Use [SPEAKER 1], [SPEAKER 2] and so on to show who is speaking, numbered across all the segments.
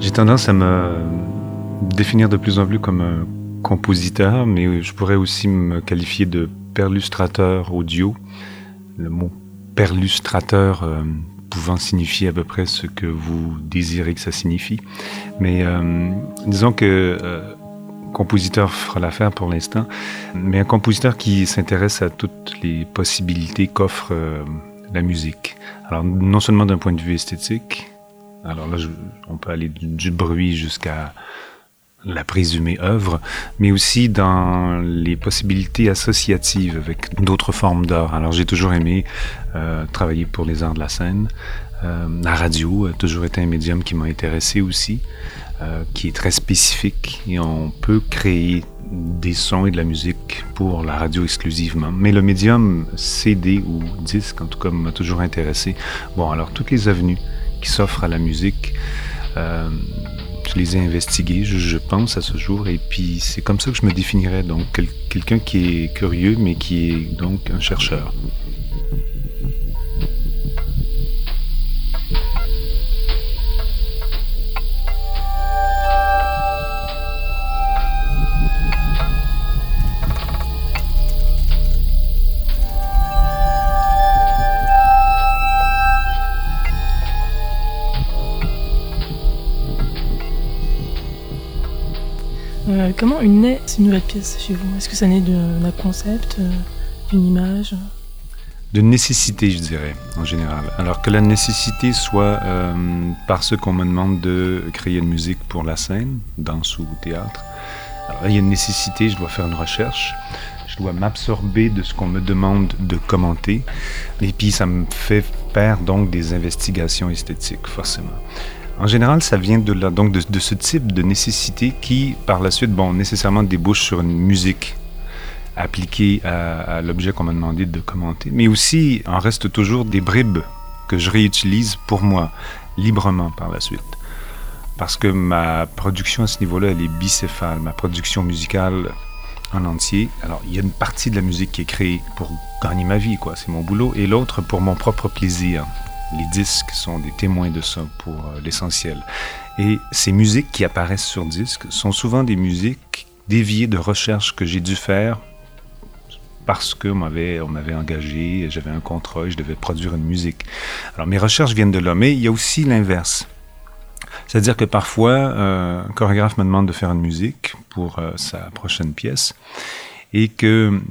[SPEAKER 1] J'ai tendance à me définir de plus en plus comme un compositeur, mais je pourrais aussi me qualifier de perlustrateur audio. Le mot perlustrateur pouvant signifier à peu près ce que vous désirez que ça signifie. Mais disons que compositeur fera l'affaire pour l'instant, mais un compositeur qui s'intéresse à toutes les possibilités qu'offre la musique. Alors non seulement d'un point de vue esthétique, alors là on peut aller du bruit jusqu'à la présumée œuvre, mais aussi dans les possibilités associatives avec d'autres formes d'art. Alors j'ai toujours aimé travailler pour les arts de la scène. La radio a toujours été un médium qui m'a intéressé aussi, qui est très spécifique et on peut créer des sons et de la musique pour la radio exclusivement. Mais le médium CD ou disque, en tout cas, m'a toujours intéressé. Bon, alors toutes les avenues qui s'offrent à la musique, je les ai investiguées, je pense, à ce jour, et puis c'est comme ça que je me définirais, donc quelqu'un qui est curieux, mais qui est donc un chercheur.
[SPEAKER 2] Comment naît cette nouvelle pièce chez vous? Est-ce que ça naît d'un concept, d'une image?
[SPEAKER 1] De nécessité, je dirais, en général. Alors que la nécessité soit parce qu'on me demande de créer une musique pour la scène, danse ou théâtre. Alors là, il y a une nécessité, je dois faire une recherche, je dois m'absorber de ce qu'on me demande de commenter, et puis ça me fait faire donc des investigations esthétiques, forcément. En général, ça vient de là, donc de ce type de nécessité qui, par la suite, nécessairement débouche sur une musique appliquée à l'objet qu'on m'a demandé de commenter. Mais aussi, en reste toujours des bribes que je réutilise pour moi, librement par la suite. Parce que ma production à ce niveau-là, elle est bicéphale. Ma production musicale en entier. Alors, il y a une partie de la musique qui est créée pour gagner ma vie, quoi. C'est mon boulot. Et l'autre pour mon propre plaisir. Les disques sont des témoins de ça pour l'essentiel. Et ces musiques qui apparaissent sur disque sont souvent des musiques déviées de recherches que j'ai dû faire parce qu'on m'avait engagé, j'avais un contrat et je devais produire une musique. Alors mes recherches viennent de là, mais il y a aussi l'inverse. C'est-à-dire que parfois, un chorégraphe me demande de faire une musique pour sa prochaine pièce et que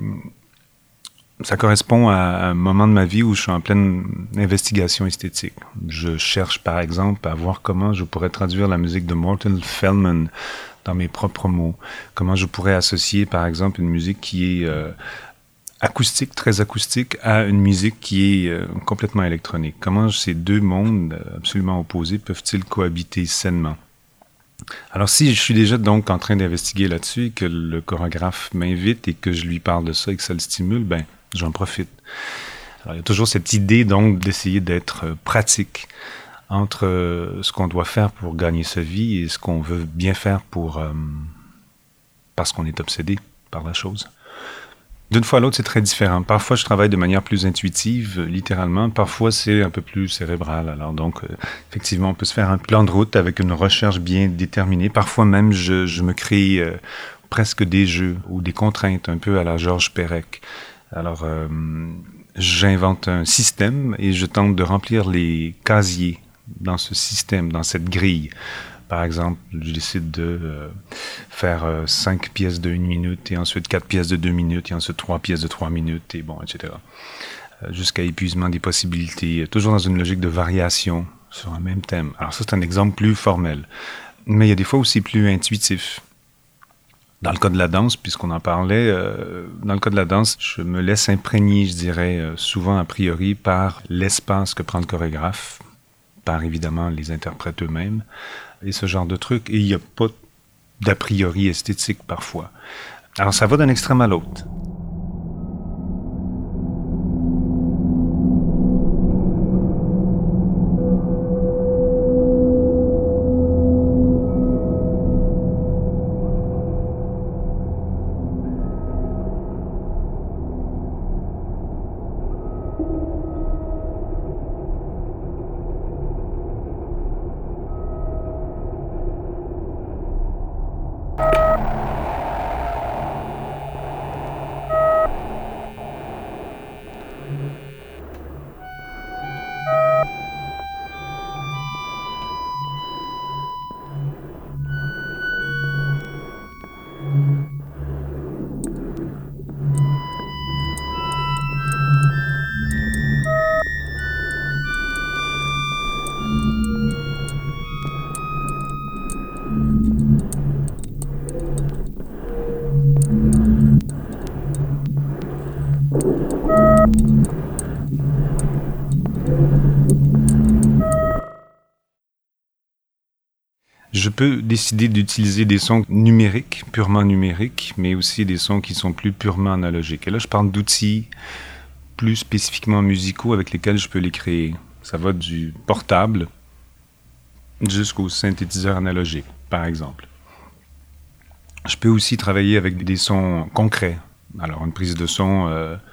[SPEAKER 1] ça correspond à un moment de ma vie où je suis en pleine investigation esthétique. Je cherche, par exemple, à voir comment je pourrais traduire la musique de Morton Feldman dans mes propres mots. Comment je pourrais associer, par exemple, une musique qui est acoustique, très acoustique, à une musique qui est complètement électronique. Comment ces deux mondes absolument opposés peuvent-ils cohabiter sainement? Alors si je suis déjà donc en train d'investiguer là-dessus et que le chorégraphe m'invite et que je lui parle de ça et que ça le stimule, j'en profite. Alors, il y a toujours cette idée donc d'essayer d'être pratique entre ce qu'on doit faire pour gagner sa vie et ce qu'on veut bien faire parce qu'on est obsédé par la chose. D'une fois à l'autre, c'est très différent. Parfois, je travaille de manière plus intuitive, littéralement. Parfois, c'est un peu plus cérébral. Alors donc, effectivement, on peut se faire un plan de route avec une recherche bien déterminée. Parfois même, je me crée presque des jeux ou des contraintes, un peu à la Georges Perec. Alors, j'invente un système et je tente de remplir les casiers dans ce système, dans cette grille. Par exemple, je décide de faire 5 pièces de 1 minute et ensuite 4 pièces de 2 minutes et ensuite 3 pièces de 3 minutes et etc. Jusqu'à épuisement des possibilités, toujours dans une logique de variation sur un même thème. Alors ça, c'est un exemple plus formel. Mais il y a des fois aussi plus intuitif. Dans le cas de la danse, puisqu'on en parlait, dans le cas de la danse, je me laisse imprégner, je dirais, souvent a priori par l'espace que prend le chorégraphe, par évidemment les interprètes eux-mêmes, et ce genre de trucs. Et il n'y a pas d'a priori esthétique parfois. Alors ça va d'un extrême à l'autre. Je peux décider d'utiliser des sons numériques, purement numériques, mais aussi des sons qui sont plus purement analogiques. Et là, je parle d'outils plus spécifiquement musicaux avec lesquels je peux les créer. Ça va du portable jusqu'au synthétiseur analogique, par exemple. Je peux aussi travailler avec des sons concrets. Alors, une prise de son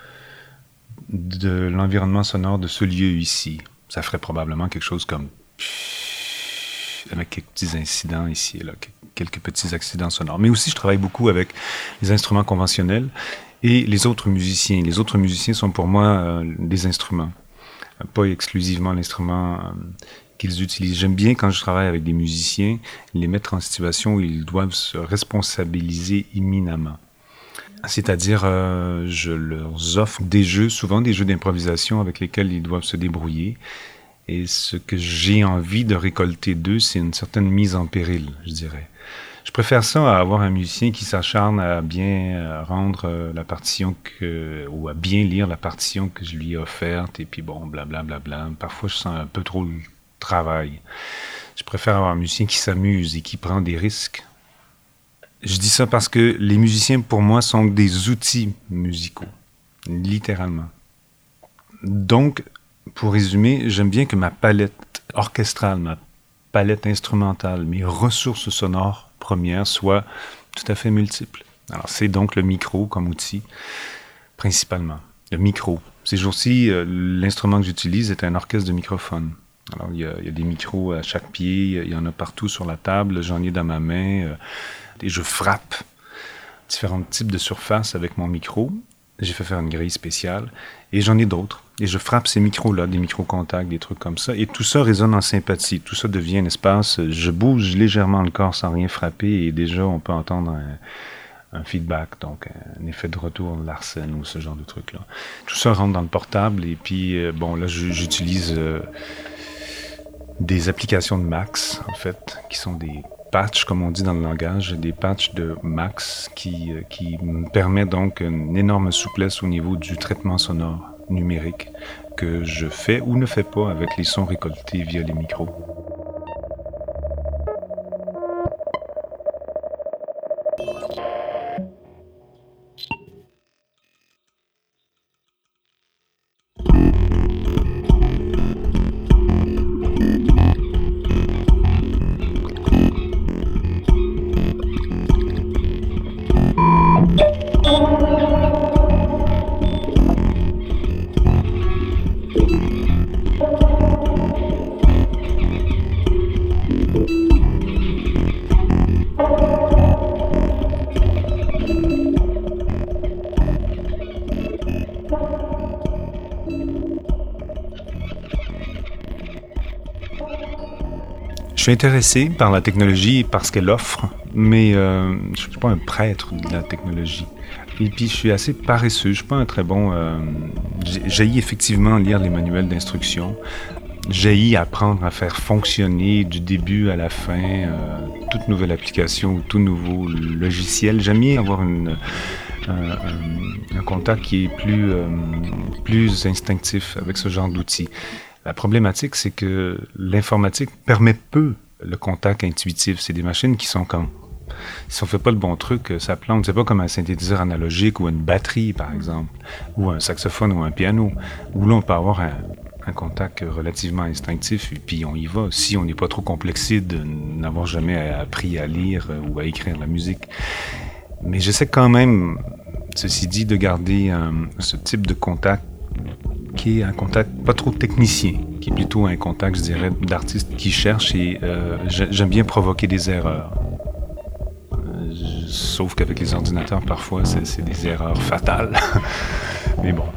[SPEAKER 1] de l'environnement sonore de ce lieu ici. Ça ferait probablement quelque chose comme... avec quelques petits incidents ici et là, quelques petits accidents sonores. Mais aussi, je travaille beaucoup avec les instruments conventionnels et les autres musiciens. Les autres musiciens sont pour moi des instruments, pas exclusivement l'instrument qu'ils utilisent. J'aime bien, quand je travaille avec des musiciens, les mettre en situation où ils doivent se responsabiliser imminemment. C'est-à-dire, je leur offre des jeux, souvent des jeux d'improvisation avec lesquels ils doivent se débrouiller. Et ce que j'ai envie de récolter d'eux, c'est une certaine mise en péril, je dirais. Je préfère ça à avoir un musicien qui s'acharne à bien rendre la partition ou à bien lire la partition que je lui ai offerte, et puis bon, blablabla. Parfois, je sens un peu trop le travail. Je préfère avoir un musicien qui s'amuse et qui prend des risques. Je dis ça parce que les musiciens, pour moi, sont des outils musicaux, littéralement. Donc, pour résumer, j'aime bien que ma palette orchestrale, ma palette instrumentale, mes ressources sonores premières soient tout à fait multiples. Alors, c'est donc le micro comme outil, principalement. Le micro. Ces jours-ci, l'instrument que j'utilise est un orchestre de microphones. Alors, il y a des micros à chaque pied, il y en a partout sur la table, j'en ai dans ma main, et je frappe différents types de surfaces avec mon micro. J'ai fait faire une grille spéciale, et j'en ai d'autres. Et je frappe ces micros-là, des micro-contacts, des trucs comme ça, et tout ça résonne en sympathie. Tout ça devient un espace, je bouge légèrement le corps sans rien frapper, et déjà on peut entendre un feedback, donc un effet de retour Larsen ou ce genre de trucs-là. Tout ça rentre dans le portable, et puis bon, là j'utilise des applications de Max, en fait, qui sont des patchs, comme on dit dans le langage, des patchs de Max qui me permet donc une énorme souplesse au niveau du traitement sonore numérique que je fais ou ne fais pas avec les sons récoltés via les micros. Je suis intéressé par la technologie parce qu'elle offre, mais je ne suis pas un prêtre de la technologie. Et puis, je suis assez paresseux. Je ne suis pas un très bon... J'haïs effectivement lire les manuels d'instruction. J'haïs apprendre à faire fonctionner du début à la fin toute nouvelle application ou tout nouveau logiciel. J'aime bien avoir un contact qui est plus instinctif avec ce genre d'outils. La problématique, c'est que l'informatique permet peu le contact intuitif. C'est des machines qui sont comme... Si on ne fait pas le bon truc, ça plante. C'est pas comme un synthétiseur analogique ou une batterie, par exemple, ou un saxophone ou un piano, où là, on peut avoir un contact relativement instinctif, et puis on y va, si on n'est pas trop complexé de n'avoir jamais appris à lire ou à écrire la musique. Mais j'essaie quand même, ceci dit, de garder ce type de contact qui est un contact pas trop technicien, qui est plutôt un contact, je dirais, d'artiste qui cherche, et j'aime bien provoquer des erreurs. Sauf qu'avec les ordinateurs, parfois, c'est des erreurs fatales. Mais bon.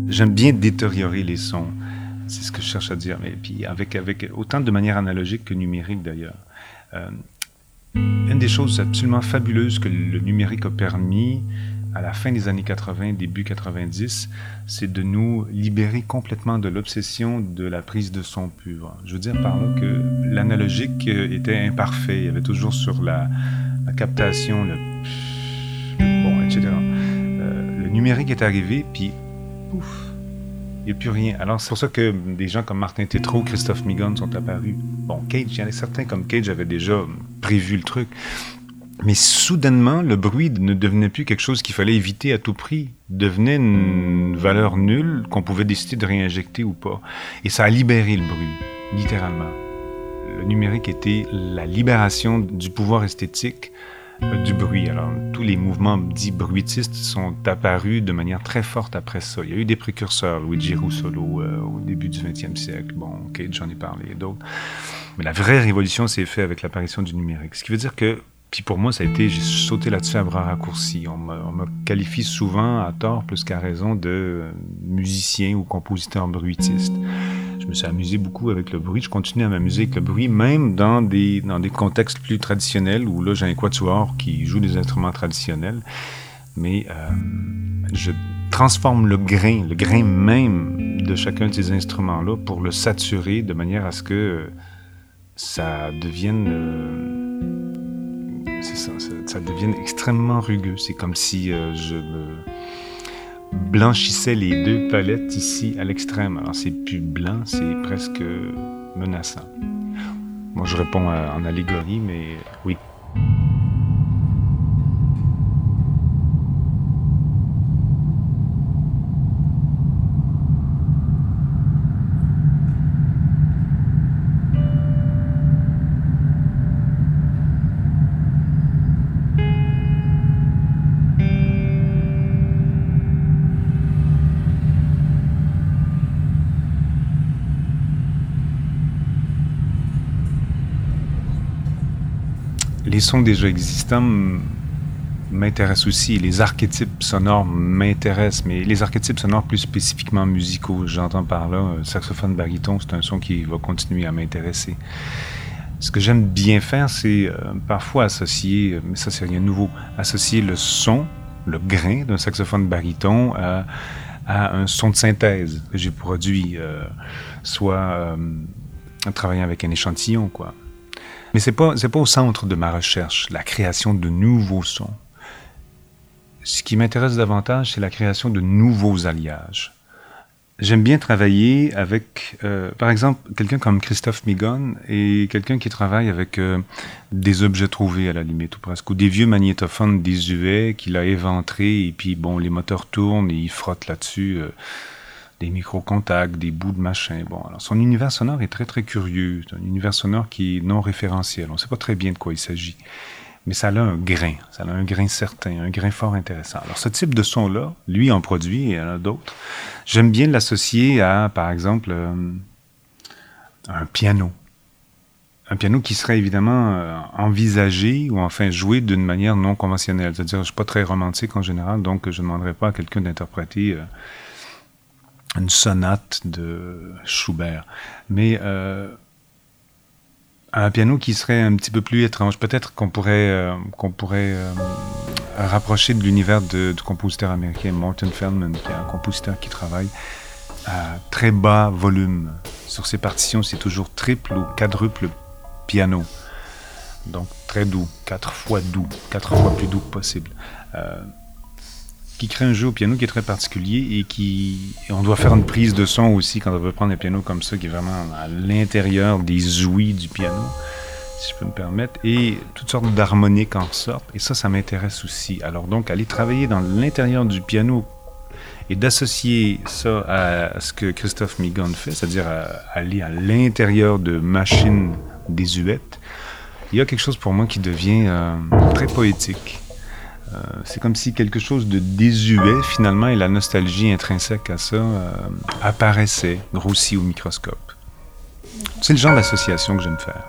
[SPEAKER 1] J'aime bien détériorer les sons. C'est ce que je cherche à dire. Mais puis avec autant de manière analogique que numérique d'ailleurs. Une des choses absolument fabuleuses que le numérique a permis à la fin des années 80, début 90, c'est de nous libérer complètement de l'obsession de la prise de son pur. Je veux dire par là que l'analogique était imparfait. Il y avait toujours sur la captation, le bon, etc. Le numérique est arrivé, puis pouf, il n'y a plus rien. Alors, c'est pour ça que des gens comme Martin Tétrault, Christophe Migon sont apparus. Bon, Cage, il y en a certains comme Cage avaient déjà prévu le truc. Mais soudainement, le bruit ne devenait plus quelque chose qu'il fallait éviter à tout prix. Devenait une valeur nulle qu'on pouvait décider de réinjecter ou pas. Et ça a libéré le bruit, littéralement. Le numérique était la libération du pouvoir esthétique du bruit. Alors, tous les mouvements dits bruitistes sont apparus de manière très forte après ça. Il y a eu des précurseurs, Luigi Russolo au début du 20e siècle. Bon, Cage, j'en ai parlé, d'autres. Mais la vraie révolution s'est faite avec l'apparition du numérique. Ce qui veut dire que, puis pour moi, ça a été, j'ai sauté là-dessus à bras raccourcis. On me qualifie souvent, à tort plus qu'à raison, de musicien ou compositeur bruitiste. Je me suis amusé beaucoup avec le bruit. Je continue à m'amuser avec le bruit, même dans des contextes plus traditionnels, où là, j'ai un quatuor qui joue des instruments traditionnels. Mais je transforme le grain même de chacun de ces instruments-là pour le saturer de manière à ce que ça devienne... c'est ça devienne extrêmement rugueux. C'est comme si je me blanchissais les deux palettes ici à l'extrême. Alors c'est plus blanc, c'est presque menaçant. Moi je réponds en allégorie, mais oui. Les sons déjà existants m'intéressent aussi. Les archétypes sonores m'intéressent, mais les archétypes sonores plus spécifiquement musicaux. J'entends par là, saxophone baryton, c'est un son qui va continuer à m'intéresser. Ce que j'aime bien faire, c'est parfois associer, mais ça c'est rien de nouveau, associer le son, le grain d'un saxophone baryton à un son de synthèse que j'ai produit, soit en travaillant avec un échantillon, quoi. Mais c'est pas au centre de ma recherche, la création de nouveaux sons. Ce qui m'intéresse davantage, c'est la création de nouveaux alliages. J'aime bien travailler avec, par exemple, quelqu'un comme Christophe Migon et quelqu'un qui travaille avec des objets trouvés à la limite, ou presque, ou des vieux magnétophones désuets qu'il a éventrés, et puis bon, les moteurs tournent et il frotte là-dessus des micro-contacts, des bouts de machin. Bon, alors son univers sonore est très très curieux. C'est un univers sonore qui est non référentiel. On ne sait pas très bien de quoi il s'agit. Mais ça a un grain certain, un grain fort intéressant. Alors ce type de son-là, lui en produit et il y en a d'autres. J'aime bien l'associer à, par exemple, un piano. Un piano qui serait évidemment envisagé ou enfin joué d'une manière non conventionnelle. C'est-à-dire, je ne suis pas très romantique en général, donc je ne demanderais pas à quelqu'un d'interpréter une sonate de Schubert. Mais un piano qui serait un petit peu plus étrange. Peut-être qu'on pourrait rapprocher de l'univers du compositeur américain Morton Feldman, qui est un compositeur qui travaille à très bas volume. Sur ses partitions, c'est toujours triple ou quadruple piano. Donc très doux, 4 fois plus doux que possible. Qui crée un jeu au piano qui est très particulier et on doit faire une prise de son aussi quand on veut prendre un piano comme ça qui est vraiment à l'intérieur des ouïes du piano, si je peux me permettre, et toutes sortes d'harmoniques en sortent, et ça m'intéresse aussi. Alors donc, aller travailler dans l'intérieur du piano et d'associer ça à ce que Christophe Migon fait, c'est-à-dire aller à l'intérieur de machines désuètes, il y a quelque chose pour moi qui devient très poétique. C'est comme si quelque chose de désuet, finalement, et la nostalgie intrinsèque à ça, apparaissait, grossi au microscope. C'est le genre d'association que j'aime faire.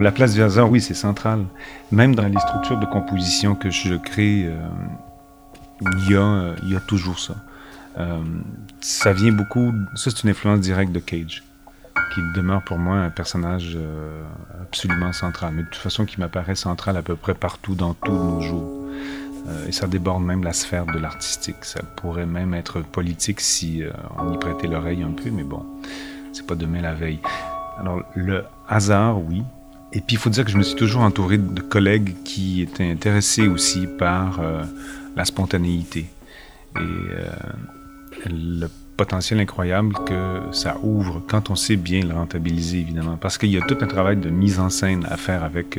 [SPEAKER 1] La place du hasard, oui, c'est central. Même dans les structures de composition que je crée, il y a toujours ça. Ça vient beaucoup... Ça, c'est une influence directe de Cage, qui demeure pour moi un personnage absolument central, mais de toute façon qui m'apparaît central à peu près partout dans tous nos jours. Et ça déborde même la sphère de l'artistique. Ça pourrait même être politique si on y prêtait l'oreille un peu, mais bon, c'est pas demain la veille. Alors, le hasard, oui. Et puis, il faut dire que je me suis toujours entouré de collègues qui étaient intéressés aussi par la spontanéité et le potentiel incroyable que ça ouvre quand on sait bien le rentabiliser, évidemment. Parce qu'il y a tout un travail de mise en scène à faire avec...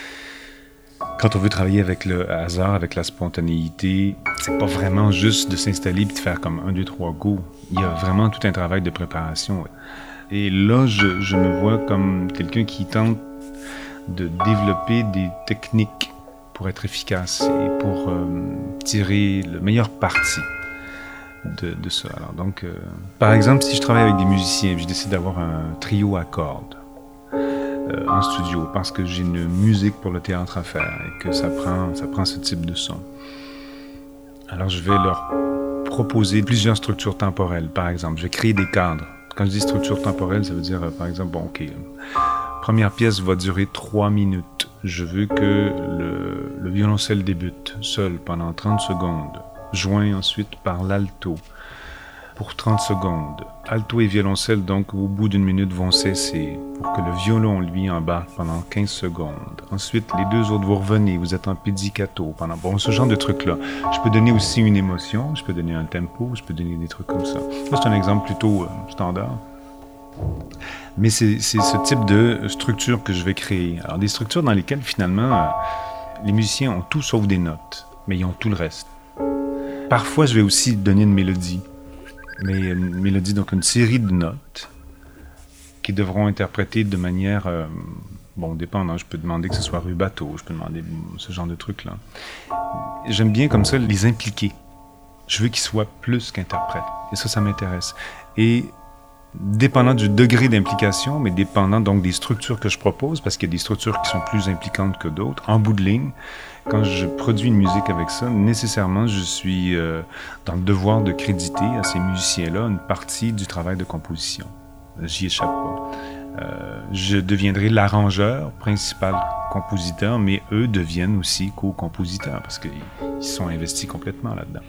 [SPEAKER 1] quand on veut travailler avec le hasard, avec la spontanéité, c'est pas vraiment juste de s'installer et de faire comme 1, 2, 3 go. Il y a vraiment tout un travail de préparation. Et là, je me vois comme quelqu'un qui tente de développer des techniques pour être efficace et pour tirer le meilleur parti de ça. Alors donc, par exemple, si je travaille avec des musiciens, je décide d'avoir un trio à cordes en studio parce que j'ai une musique pour le théâtre à faire et que ça prend ce type de son. Alors je vais leur proposer plusieurs structures temporelles, par exemple. Je vais créer des cadres. Quand je dis structure temporelle, ça veut dire, par exemple, bon, OK, première pièce va durer 3 minutes. Je veux que le violoncelle débute seul pendant 30 secondes, joint ensuite par l'alto pour 30 secondes. Alto et violoncelle, donc, au bout d'une minute, vont cesser pour que le violon, lui, embarque pendant 15 secondes. Ensuite, les deux autres, vous revenez, vous êtes en pizzicato pendant... Bon, ce genre de trucs-là. Je peux donner aussi une émotion, je peux donner un tempo, je peux donner des trucs comme ça. Ça, c'est un exemple plutôt standard. Mais c'est ce type de structure que je vais créer. Alors, des structures dans lesquelles, finalement, les musiciens ont tout sauf des notes, mais ils ont tout le reste. Parfois, je vais aussi donner une mélodie. Mais une mélodie, donc une série de notes qui devront interpréter de manière... bon, dépendant, je peux demander que ce soit rubato, je peux demander ce genre de trucs-là. J'aime bien comme ça les impliquer. Je veux qu'ils soient plus qu'interprètes. Et ça m'intéresse. Et dépendant du degré d'implication, mais dépendant donc des structures que je propose, parce qu'il y a des structures qui sont plus impliquantes que d'autres, en bout de ligne, quand je produis une musique avec ça, nécessairement, je suis dans le devoir de créditer à ces musiciens-là une partie du travail de composition. J'y échappe pas. Je deviendrai l'arrangeur principal compositeur, mais eux deviennent aussi co-compositeurs, parce qu'ils sont investis complètement là-dedans.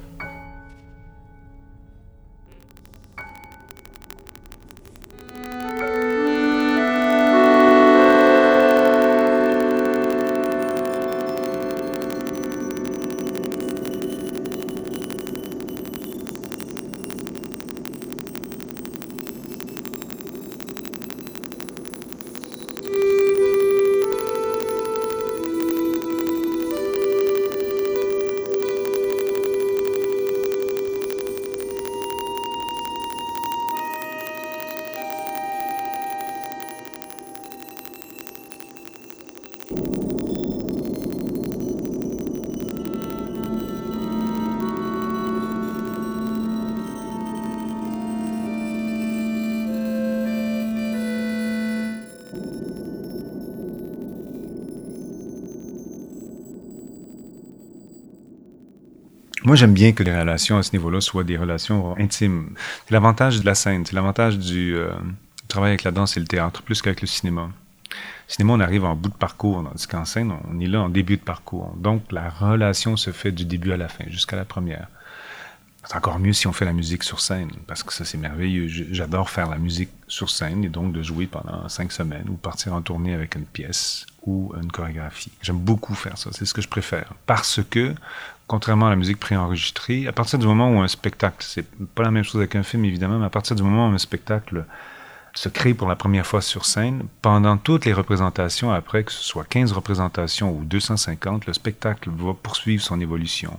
[SPEAKER 1] Moi, j'aime bien que les relations à ce niveau-là soient des relations intimes. C'est l'avantage de la scène, c'est l'avantage du travail avec la danse et le théâtre, plus qu'avec le cinéma. Au cinéma, on arrive en bout de parcours, tandis qu'en scène, on est là en début de parcours. Donc, la relation se fait du début à la fin, jusqu'à la première. C'est encore mieux si on fait la musique sur scène, parce que ça, c'est merveilleux. J'adore faire la musique sur scène, et donc de jouer pendant 5 semaines, ou partir en tournée avec une pièce, ou une chorégraphie. J'aime beaucoup faire ça, c'est ce que je préfère. Parce que, contrairement à la musique préenregistrée, à partir du moment où un spectacle, c'est pas la même chose avec un film évidemment, mais à partir du moment où un spectacle se crée pour la première fois sur scène, pendant toutes les représentations après, que ce soit 15 représentations ou 250, le spectacle va poursuivre son évolution.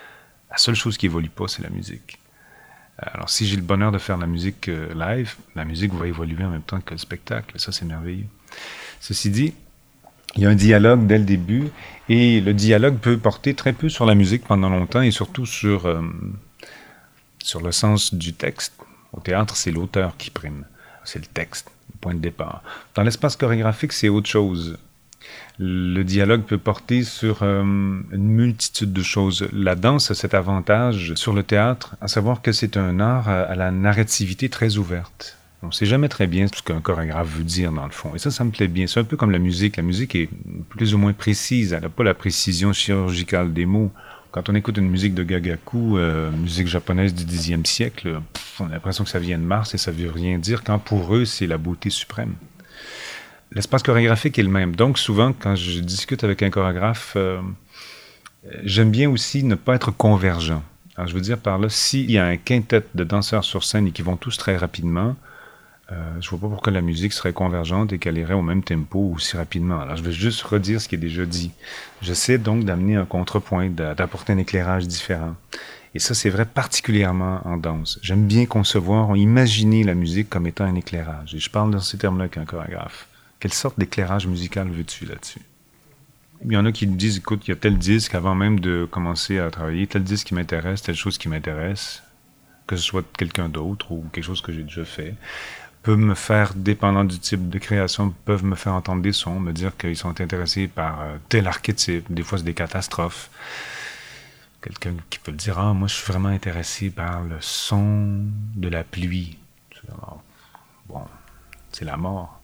[SPEAKER 1] La seule chose qui évolue pas, c'est la musique. Alors si j'ai le bonheur de faire la musique live, la musique va évoluer en même temps que le spectacle, et ça c'est merveilleux. Ceci dit, il y a un dialogue dès le début, et le dialogue peut porter très peu sur la musique pendant longtemps, et surtout sur le sens du texte. Au théâtre, c'est l'auteur qui prime. C'est le texte, le point de départ. Dans l'espace chorégraphique, c'est autre chose. Le dialogue peut porter sur une multitude de choses. La danse a cet avantage sur le théâtre, à savoir que c'est un art à la narrativité très ouverte. On ne sait jamais très bien ce qu'un chorégraphe veut dire dans le fond. Et ça me plaît bien. C'est un peu comme la musique. La musique est plus ou moins précise. Elle n'a pas la précision chirurgicale des mots. Quand on écoute une musique de Gagaku, musique japonaise du Xe siècle, on a l'impression que ça vient de Mars et ça veut rien dire, quand pour eux, c'est la beauté suprême. L'espace chorégraphique est le même. Donc souvent, quand je discute avec un chorégraphe, j'aime bien aussi ne pas être convergent. Alors je veux dire par là, s'il y a un quintet de danseurs sur scène et qui vont tous très rapidement, je vois pas pourquoi la musique serait convergente et qu'elle irait au même tempo aussi rapidement. Alors je vais juste redire ce qui est déjà dit. J'essaie donc d'amener un contrepoint, d'apporter un éclairage différent. Et ça, c'est vrai particulièrement en danse. J'aime bien concevoir, imaginer la musique comme étant un éclairage. Et je parle dans ces termes-là avec un chorégraphe. Quelle sorte d'éclairage musical veux-tu là-dessus? Il y en a qui me disent, écoute, il y a tel disque, avant même de commencer à travailler, tel disque qui m'intéresse, telle chose qui m'intéresse, que ce soit quelqu'un d'autre ou quelque chose que j'ai déjà fait, peut me faire, dépendant du type de création, peuvent me faire entendre des sons, me dire qu'ils sont intéressés par tel archétype. Des fois, c'est des catastrophes. Quelqu'un qui peut dire, ah, moi, je suis vraiment intéressé par le son de la pluie. Alors, bon, c'est la mort.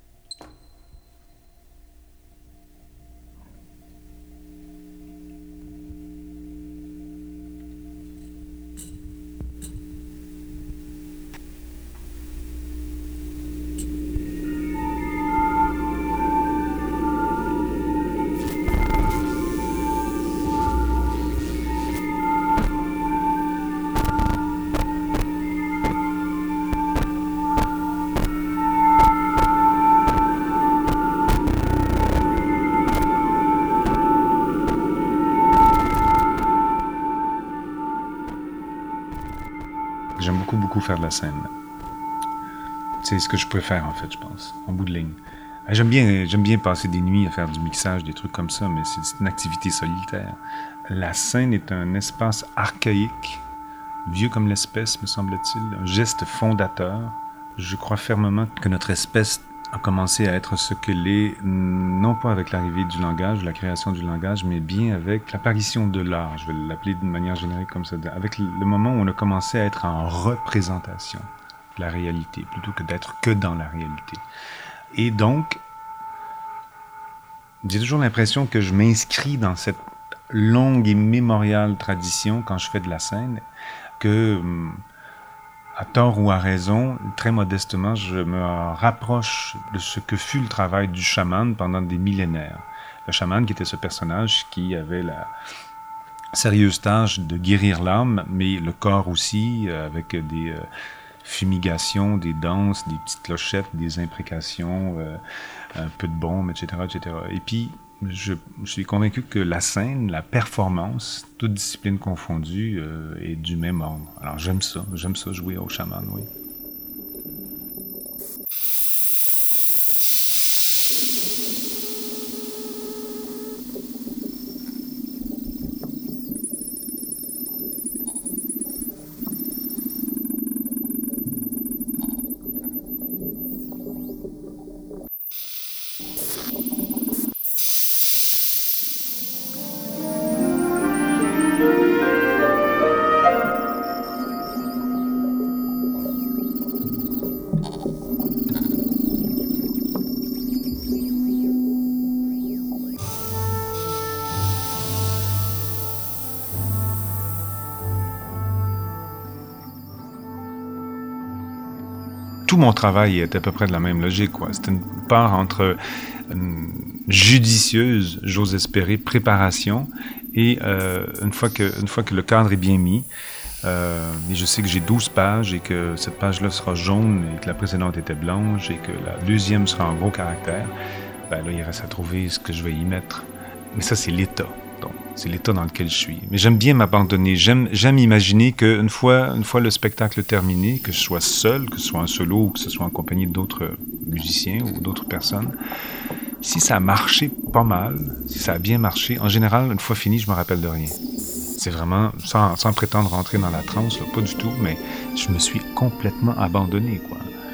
[SPEAKER 1] J'aime beaucoup faire de la scène. C'est ce que je préfère, en fait, je pense, en bout de ligne. J'aime bien passer des nuits à faire du mixage, des trucs comme ça, mais c'est une activité solitaire. La scène est un espace archaïque, vieux comme l'espèce, me semble-t-il, un geste fondateur. Je crois fermement que notre espèce a commencé à être ce qu'elle est, non pas avec l'arrivée du langage, la création du langage, mais bien avec l'apparition de l'art, je vais l'appeler d'une manière générique comme ça, avec le moment où on a commencé à être en représentation de la réalité, plutôt que d'être que dans la réalité. Et donc, j'ai toujours l'impression que je m'inscris dans cette longue et mémoriale tradition quand je fais de la scène, que à tort ou à raison, très modestement, je me rapproche de ce que fut le travail du chaman pendant des millénaires. Le chaman qui était ce personnage qui avait la sérieuse tâche de guérir l'âme, mais le corps aussi, avec des fumigations, des danses, des petites clochettes, des imprécations, un peu de baume, etc., etc. Et puis, je suis convaincu que la scène, la performance, toute discipline confondue, est du même ordre. Alors j'aime ça jouer au chaman, oui. Tout mon travail est à peu près de la même logique, quoi. C'est une part entre une judicieuse, j'ose espérer, préparation et une fois que le cadre est bien mis, et je sais que j'ai 12 pages et que cette page-là sera jaune et que la précédente était blanche et que la deuxième sera en gros caractère, ben là, il reste à trouver ce que je vais y mettre. Mais ça, c'est l'état. Donc, c'est l'état dans lequel je suis. Mais j'aime bien m'abandonner. J'aime imaginer qu'une fois le spectacle terminé, que je sois seul, que ce soit en solo ou que ce soit en compagnie d'autres musiciens ou d'autres personnes, si ça a marché pas mal, si ça a bien marché, en général, une fois fini, je me rappelle de rien. C'est vraiment, sans prétendre rentrer dans la transe, là, pas du tout, mais je me suis complètement abandonné, quoi.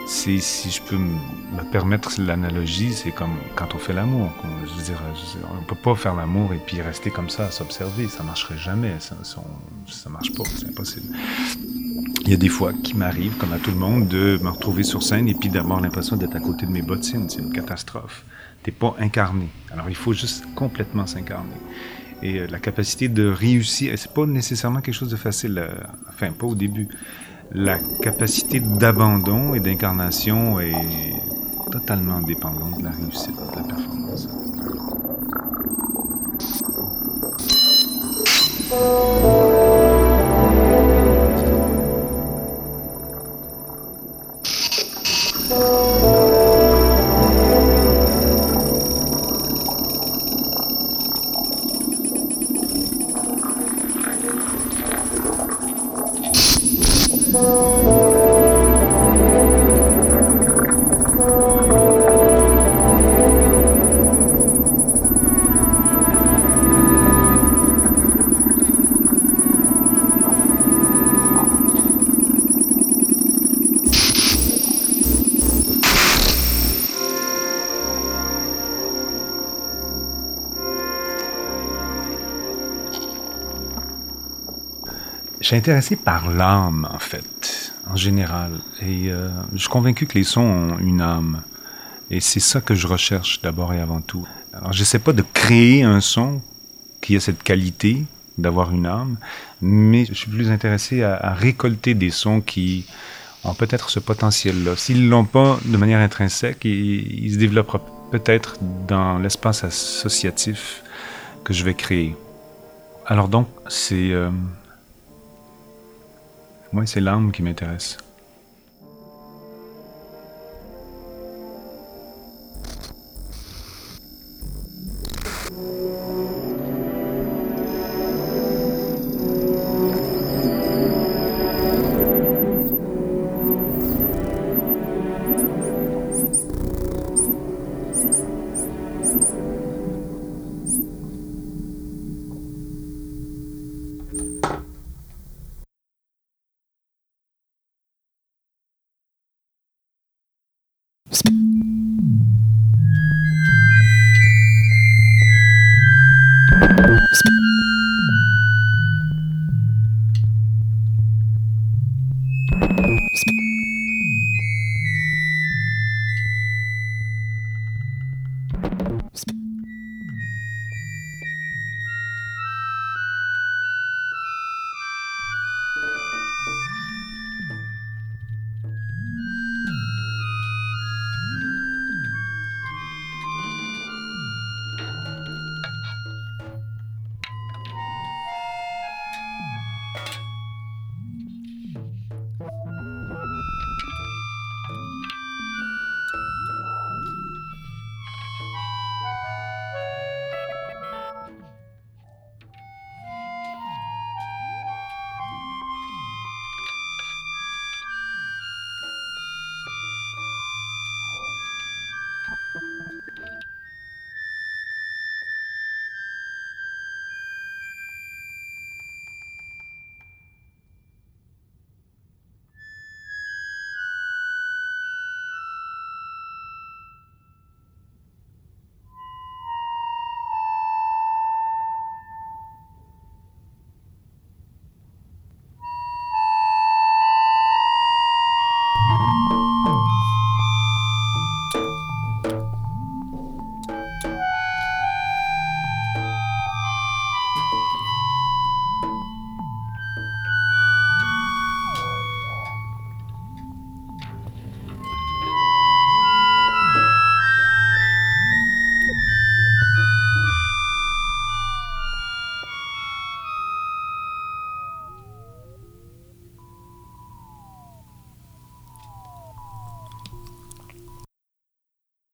[SPEAKER 1] Si je peux me permettre l'analogie, c'est comme quand on fait l'amour. Je veux dire, on ne peut pas faire l'amour et puis rester comme ça à s'observer. Ça marcherait jamais. Ça marche pas. C'est impossible. Il y a des fois qui m'arrive, comme à tout le monde, de me retrouver sur scène et puis d'avoir l'impression d'être à côté de mes bottines. C'est une catastrophe. T'es pas incarné. Alors il faut juste complètement s'incarner. Et la capacité de réussir, et c'est pas nécessairement quelque chose de facile, enfin pas au début. La capacité d'abandon et d'incarnation est totalement dépendante de la réussite de la performance. Je suis intéressé par l'âme, en fait, en général. Et je suis convaincu que les sons ont une âme. Et c'est ça que je recherche d'abord et avant tout. Alors, j'essaie pas de créer un son qui a cette qualité d'avoir une âme, mais je suis plus intéressé à récolter des sons qui ont peut-être ce potentiel-là. S'ils l'ont pas de manière intrinsèque, ils se développera peut-être dans l'espace associatif que je vais créer. Alors donc, moi, c'est l'âme qui m'intéresse.
[SPEAKER 3] Sp